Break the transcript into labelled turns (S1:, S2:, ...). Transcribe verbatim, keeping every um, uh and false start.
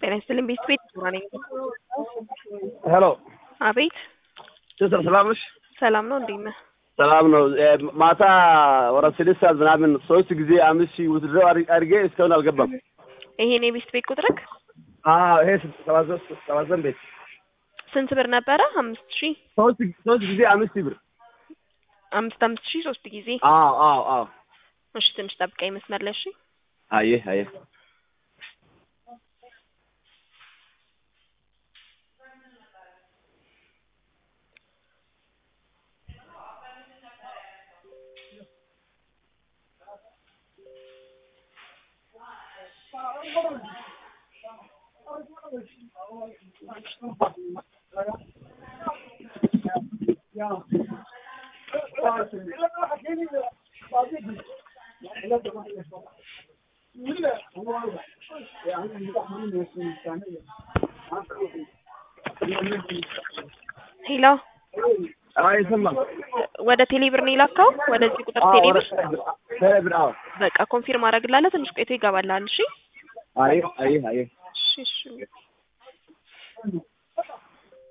S1: ጤና ይስጥልኝ ቤት ቤት ነኝ።
S2: ሄሎ
S1: አቤት
S2: ሲስተር ሰላም ነሽ?
S1: ሰላም ነው እንዴት ነህ?
S2: ሰላም ነው። ማታ ወራት ስድስት ሰዓት ምናምን ሶስት ጊዜ አምስት ሺህ ውትድሮ አድርጌ እስካሁን አልገባም።
S1: ይሄን የቤት ቤት ቁጥርክ?
S2: አዎ ይሄ ሰባት ሰባት ቤት
S1: ስንት ብር ነበረ? አምስት ሺህ
S2: ሶስት ሶስት ጊዜ አምስት ሺህ ብር
S1: አምስት አምስት ሺህ ሶስት ጊዜ።
S2: አዎ አዎ አዎ።
S1: እሺ ትንሽ ጠብቀኝ መስመር ላይ እሺ።
S2: አየ አየ
S1: ሄሎ
S2: አይ ሰማ
S1: ወደ ቴሌብር ነው የላከው? ወደዚህ ቁጥር ቴሌብር?
S2: ቴሌብር አዎ።
S1: በቃ ኮንፊርም አደርግልሃለሁ ትንሽ ቆይቶ ይገባልሃል። እሺ
S2: አይ አይ አይ
S1: እሺ እሺ